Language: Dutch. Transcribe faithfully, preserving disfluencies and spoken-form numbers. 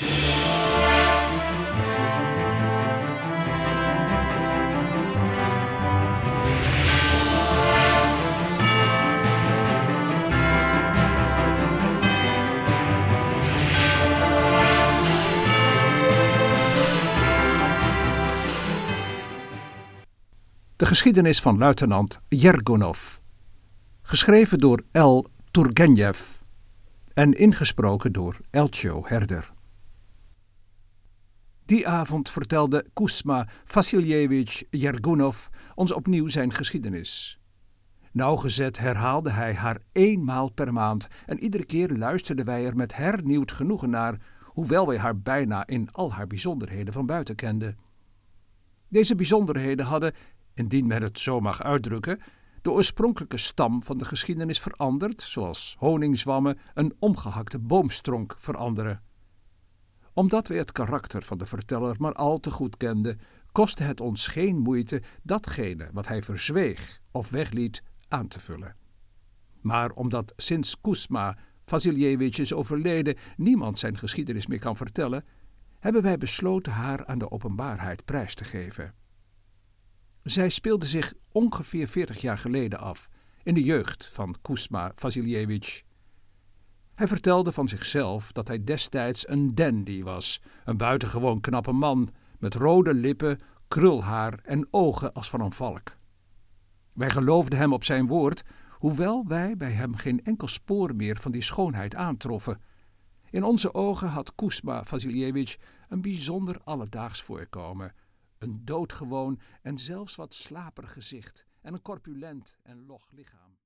De geschiedenis van luitenant Jergonov, geschreven door L. Turgenev en ingesproken door Elcho Herder. Die avond vertelde Koesma Vassiljevitj Jergonov ons opnieuw zijn geschiedenis. Nauwgezet herhaalde hij haar eenmaal per maand en iedere keer luisterden wij er met hernieuwd genoegen naar, hoewel wij haar bijna in al haar bijzonderheden van buiten kenden. Deze bijzonderheden hadden, indien men het zo mag uitdrukken, de oorspronkelijke stam van de geschiedenis veranderd, zoals honingzwammen een omgehakte boomstronk veranderen. Omdat wij het karakter van de verteller maar al te goed kenden, kostte het ons geen moeite datgene wat hij verzweeg of wegliet aan te vullen. Maar omdat sinds Koesma Vassiljevitj is overleden niemand zijn geschiedenis meer kan vertellen, hebben wij besloten haar aan de openbaarheid prijs te geven. Zij speelde zich ongeveer veertig jaar geleden af, in de jeugd van Koesma Vassiljevitj. Hij vertelde van zichzelf dat hij destijds een dandy was, een buitengewoon knappe man, met rode lippen, krulhaar en ogen als van een valk. Wij geloofden hem op zijn woord, hoewel wij bij hem geen enkel spoor meer van die schoonheid aantroffen. In onze ogen had Koesma Vassiljevitj een bijzonder alledaags voorkomen, een doodgewoon en zelfs wat slaperig gezicht en een corpulent en log lichaam.